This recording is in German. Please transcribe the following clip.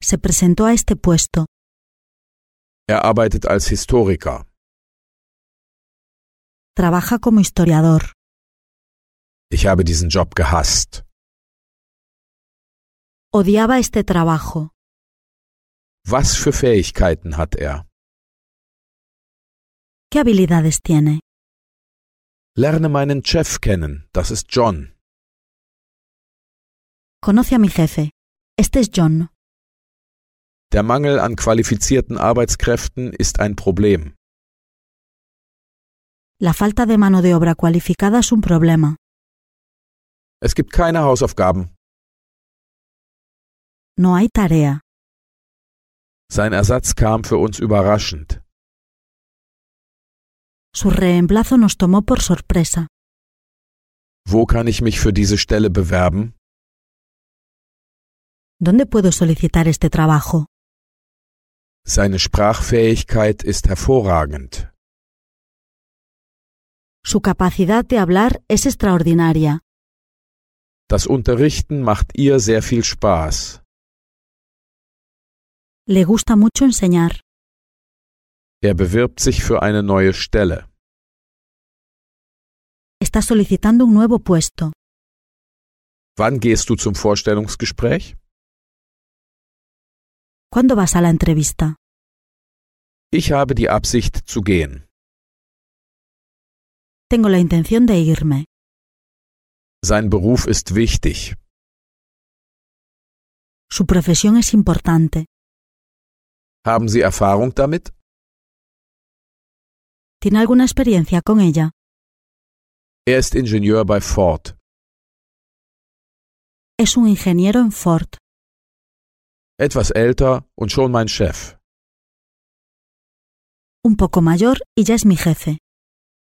Se presentó a este puesto. Er arbeitet als Historiker. Trabaja como historiador. Ich habe diesen Job gehasst. Odiaba este trabajo. Was für Fähigkeiten hat er? ¿Qué habilidades tiene? Lerne meinen Chef kennen, das ist John. Conoce a mi jefe. Este es John. Der Mangel an qualifizierten Arbeitskräften ist ein Problem. La falta de mano de obra cualificada es un problema. Es gibt keine Hausaufgaben. No hay tarea. Sein Ersatz kam für uns überraschend. Su reemplazo nos tomó por sorpresa. Wo kann ich mich für diese Stelle bewerben? ¿Dónde puedo solicitar este trabajo? Seine Sprachfähigkeit ist hervorragend. Su capacidad de hablar es extraordinaria. Das Unterrichten macht ihr sehr viel Spaß. Le gusta mucho enseñar. Er bewirbt sich für eine neue Stelle. Está solicitando un nuevo puesto. Wann gehst du zum Vorstellungsgespräch? ¿Cuándo vas a la entrevista? Ich habe die Absicht zu gehen. Tengo la intención de irme. Sein Beruf ist wichtig. Su profesión es importante. Haben Sie Erfahrung damit? ¿Tiene alguna experiencia con ella? Er ist Ingenieur bei Ford. Es un ingeniero en Ford. Etwas älter und schon mein Chef. Un poco mayor y ya es mi jefe.